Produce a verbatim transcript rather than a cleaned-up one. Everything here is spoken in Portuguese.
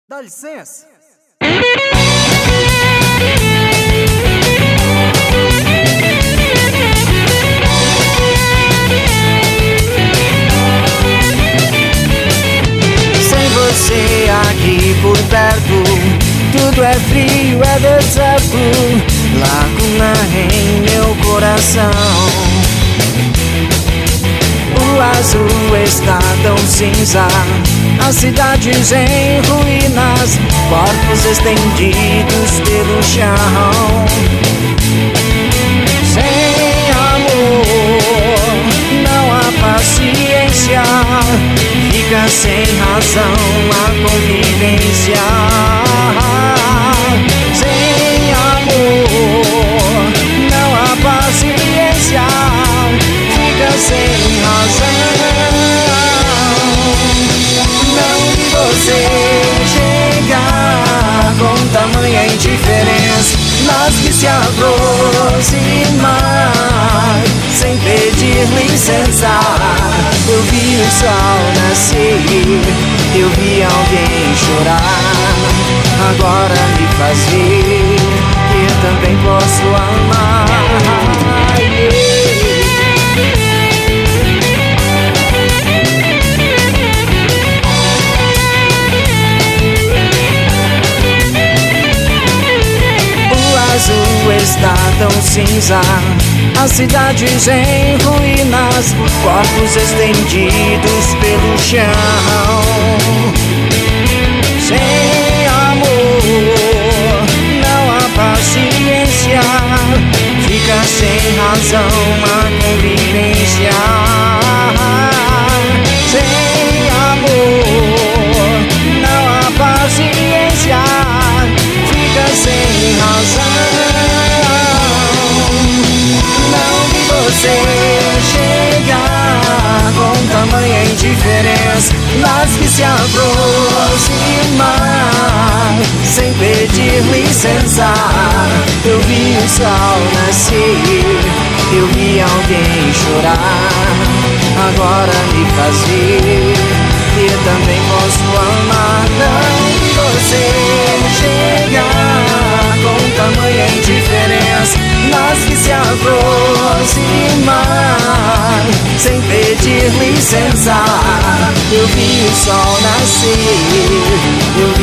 Dá licença. Sem você aqui por perto, tudo é frio, é deserto, lacuna em meu coração. O azul está tão cinza, as cidades em ruínas, corpos estendidos pelo chão. Sem amor não há paciência, fica sem razão a convivência. Sem amor não há paciência, fica sem razão. Não vi você chegar com tamanha indiferença, nós que se aproximar sem pedir licença. Eu vi o sol nascer, eu vi alguém chorar. Agora me faz ver que eu também posso amar. O azul está tão cinza, as cidades em ruínas, corpos estendidos pelo chão. Sem amor não há paciência, fica sem razão a convivência. Sem amor não há paciência, fica sem razão. Não vi você chegar com tamanha indiferença, nós que se aproximar sem pedir licença. Eu vi o sol nascer, eu vi alguém chorar. Agora me faz ver que eu também posso amar. Não vi você chegar com tamanha indiferença, nós que se aproximar sem pedir licença. Eu vi o sol nascer, eu